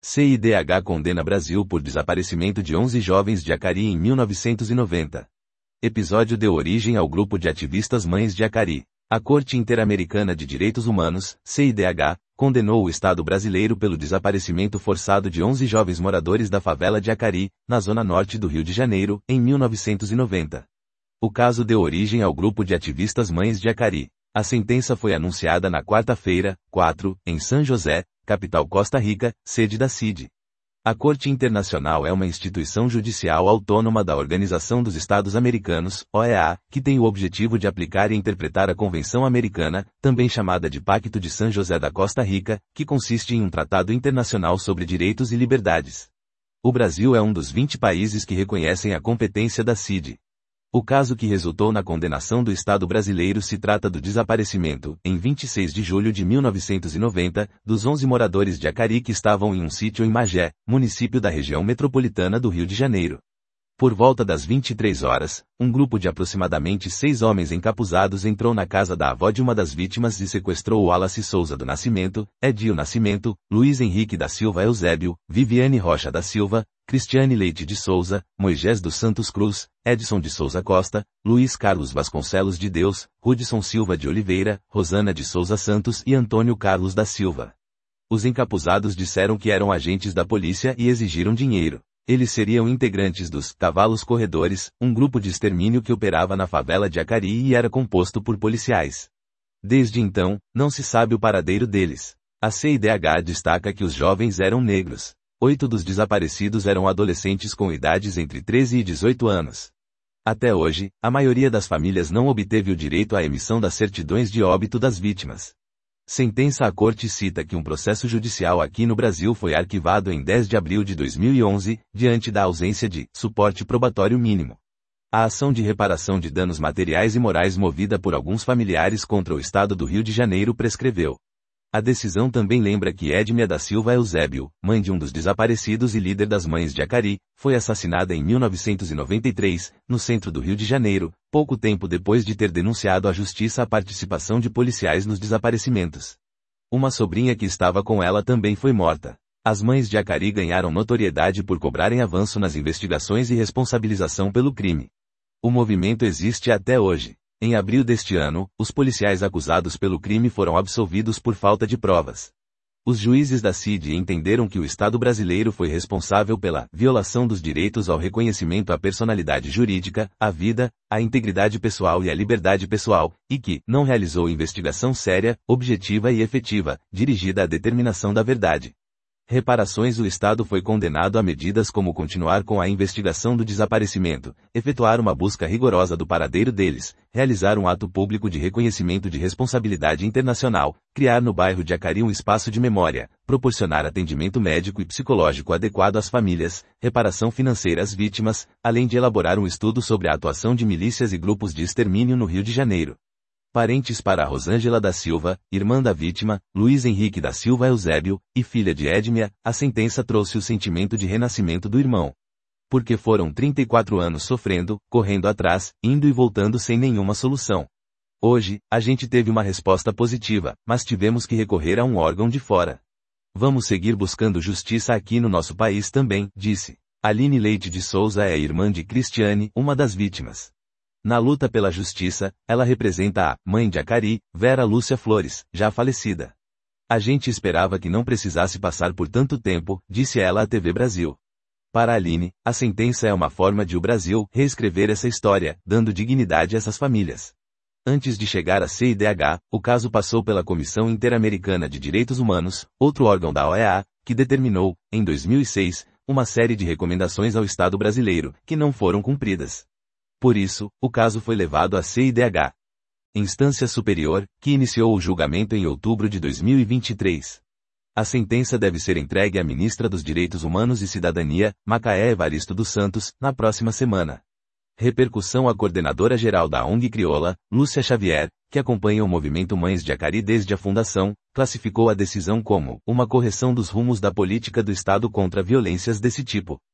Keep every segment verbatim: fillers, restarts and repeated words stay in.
C I D H condena Brasil por desaparecimento de onze jovens de Acari em mil novecentos e noventa. Episódio deu origem ao grupo de ativistas Mães de Acari. A Corte Interamericana de Direitos Humanos, C I D H, condenou o Estado brasileiro pelo desaparecimento forçado de onze jovens moradores da favela de Acari, na zona norte do Rio de Janeiro, em mil novecentos e noventa. O caso deu origem ao grupo de ativistas Mães de Acari. A sentença foi anunciada na quarta-feira, quatro, em São José, capital Costa Rica, sede da C I D. A Corte Internacional é uma instituição judicial autônoma da Organização dos Estados Americanos, O E A, que tem o objetivo de aplicar e interpretar a Convenção Americana, também chamada de Pacto de São José da Costa Rica, que consiste em um tratado internacional sobre direitos e liberdades. O Brasil é um dos vinte países que reconhecem a competência da C I D. O caso que resultou na condenação do Estado brasileiro se trata do desaparecimento, em vinte e seis de julho de mil novecentos e noventa, dos onze moradores de Acari que estavam em um sítio em Magé, município da região metropolitana do Rio de Janeiro. Por volta das vinte e três horas, um grupo de aproximadamente seis homens encapuzados entrou na casa da avó de uma das vítimas e sequestrou Wallace Souza do Nascimento, Edio Nascimento, Luiz Henrique da Silva Eusébio, Viviane Rocha da Silva, Cristiane Leite de Souza, Moisés dos Santos Cruz, Edson de Souza Costa, Luiz Carlos Vasconcelos de Deus, Hudson Silva de Oliveira, Rosana de Souza Santos e Antônio Carlos da Silva. Os encapuzados disseram que eram agentes da polícia e exigiram dinheiro. Eles seriam integrantes dos Cavalos Corredores, um grupo de extermínio que operava na favela de Acari e era composto por policiais. Desde então, não se sabe o paradeiro deles. A C I D H destaca que os jovens eram negros. Oito dos desaparecidos eram adolescentes com idades entre treze e dezoito anos. Até hoje, a maioria das famílias não obteve o direito à emissão das certidões de óbito das vítimas. Sentença. A Corte cita que um processo judicial aqui no Brasil foi arquivado em dez de abril de dois mil e onze, diante da ausência de suporte probatório mínimo. A ação de reparação de danos materiais e morais movida por alguns familiares contra o Estado do Rio de Janeiro prescreveu. A decisão também lembra que Edmia da Silva Eusébio, mãe de um dos desaparecidos e líder das Mães de Acari, foi assassinada em mil novecentos e noventa e três, no centro do Rio de Janeiro, pouco tempo depois de ter denunciado à justiça a participação de policiais nos desaparecimentos. Uma sobrinha que estava com ela também foi morta. As Mães de Acari ganharam notoriedade por cobrarem avanço nas investigações e responsabilização pelo crime. O movimento existe até hoje. Em abril deste ano, os policiais acusados pelo crime foram absolvidos por falta de provas. Os juízes da C I D entenderam que o Estado brasileiro foi responsável pela violação dos direitos ao reconhecimento à personalidade jurídica, à vida, à integridade pessoal e à liberdade pessoal, e que não realizou investigação séria, objetiva e efetiva, dirigida à determinação da verdade. Reparações. O Estado foi condenado a medidas como continuar com a investigação do desaparecimento, efetuar uma busca rigorosa do paradeiro deles, realizar um ato público de reconhecimento de responsabilidade internacional, criar no bairro de Acari um espaço de memória, proporcionar atendimento médico e psicológico adequado às famílias, reparação financeira às vítimas, além de elaborar um estudo sobre a atuação de milícias e grupos de extermínio no Rio de Janeiro. Parentes. Para Rosângela da Silva, irmã da vítima, Luiz Henrique da Silva Eusébio, e filha de Edmia, a sentença trouxe o sentimento de renascimento do irmão. Porque foram trinta e quatro anos sofrendo, correndo atrás, indo e voltando sem nenhuma solução. Hoje, a gente teve uma resposta positiva, mas tivemos que recorrer a um órgão de fora. Vamos seguir buscando justiça aqui no nosso país também, disse. Aline Leite de Souza é irmã de Cristiane, uma das vítimas. Na luta pela justiça, ela representa a mãe de Acari, Vera Lúcia Flores, já falecida. A gente esperava que não precisasse passar por tanto tempo, disse ela à T V Brasil. Para Aline, a sentença é uma forma de o Brasil reescrever essa história, dando dignidade a essas famílias. Antes de chegar à C I D H, o caso passou pela Comissão Interamericana de Direitos Humanos, outro órgão da O E A, que determinou, em dois mil e seis, uma série de recomendações ao Estado brasileiro, que não foram cumpridas. Por isso, o caso foi levado à C I D H. Instância Superior, que iniciou o julgamento em outubro de dois mil e vinte e três. A sentença deve ser entregue à ministra dos Direitos Humanos e Cidadania, Macaé Evaristo dos Santos, na próxima semana. Repercussão. A coordenadora-geral da O N G Crioula, Lúcia Xavier, que acompanha o movimento Mães de Acari desde a fundação, classificou a decisão como uma correção dos rumos da política do Estado contra violências desse tipo.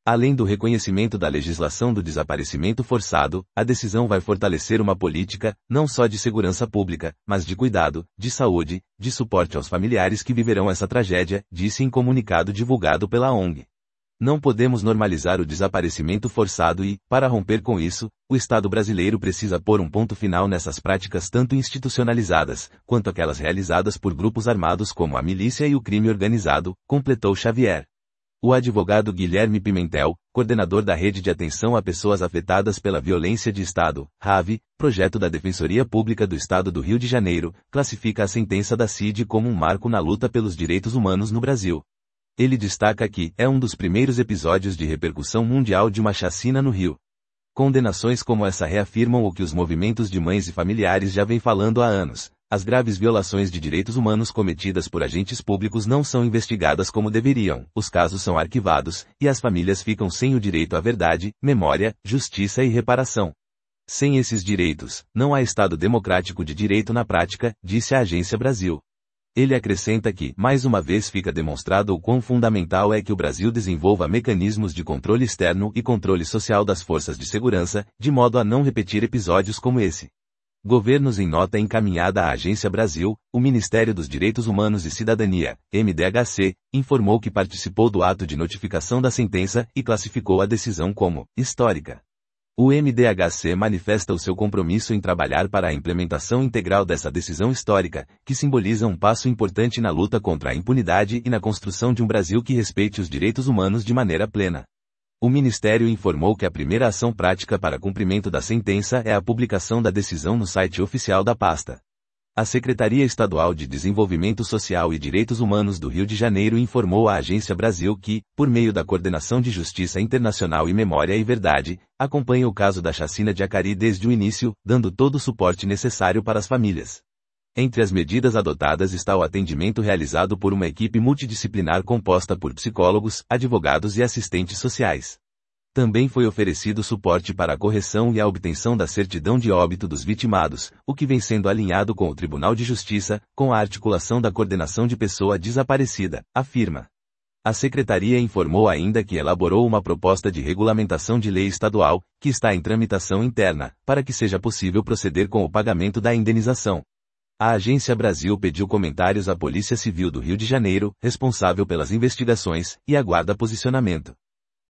Além do reconhecimento da legislação do desaparecimento forçado, a decisão vai fortalecer uma política, não só de segurança pública, mas de cuidado, de saúde, de suporte aos familiares que viverão essa tragédia, disse em comunicado divulgado pela O N G. Não podemos normalizar o desaparecimento forçado e, para romper com isso, o Estado brasileiro precisa pôr um ponto final nessas práticas tanto institucionalizadas, quanto aquelas realizadas por grupos armados como a milícia e o crime organizado, completou Xavier. O advogado Guilherme Pimentel, coordenador da Rede de Atenção a Pessoas Afetadas pela Violência de Estado, RAVE, projeto da Defensoria Pública do Estado do Rio de Janeiro, classifica a sentença da C I D como um marco na luta pelos direitos humanos no Brasil. Ele destaca que é um dos primeiros episódios de repercussão mundial de uma chacina no Rio. Condenações como essa reafirmam o que os movimentos de mães e familiares já vêm falando há anos. As graves violações de direitos humanos cometidas por agentes públicos não são investigadas como deveriam, os casos são arquivados, e as famílias ficam sem o direito à verdade, memória, justiça e reparação. Sem esses direitos, não há Estado democrático de direito na prática, disse a Agência Brasil. Ele acrescenta que, mais uma vez fica demonstrado o quão fundamental é que o Brasil desenvolva mecanismos de controle externo e controle social das forças de segurança, de modo a não repetir episódios como esse. Governos em nota encaminhada à Agência Brasil, o Ministério dos Direitos Humanos e Cidadania, M D H C, informou que participou do ato de notificação da sentença e classificou a decisão como histórica. O M D H C manifesta o seu compromisso em trabalhar para a implementação integral dessa decisão histórica, que simboliza um passo importante na luta contra a impunidade e na construção de um Brasil que respeite os direitos humanos de maneira plena. O Ministério informou que a primeira ação prática para cumprimento da sentença é a publicação da decisão no site oficial da pasta. A Secretaria Estadual de Desenvolvimento Social e Direitos Humanos do Rio de Janeiro informou à Agência Brasil que, por meio da Coordenação de Justiça Internacional e Memória e Verdade, acompanha o caso da chacina de Acari desde o início, dando todo o suporte necessário para as famílias. Entre as medidas adotadas está o atendimento realizado por uma equipe multidisciplinar composta por psicólogos, advogados e assistentes sociais. Também foi oferecido suporte para a correção e a obtenção da certidão de óbito dos vitimados, o que vem sendo alinhado com o Tribunal de Justiça, com a articulação da Coordenação de Pessoa Desaparecida, afirma. A Secretaria informou ainda que elaborou uma proposta de regulamentação de lei estadual, que está em tramitação interna, para que seja possível proceder com o pagamento da indenização. A Agência Brasil pediu comentários à Polícia Civil do Rio de Janeiro, responsável pelas investigações, e aguarda posicionamento.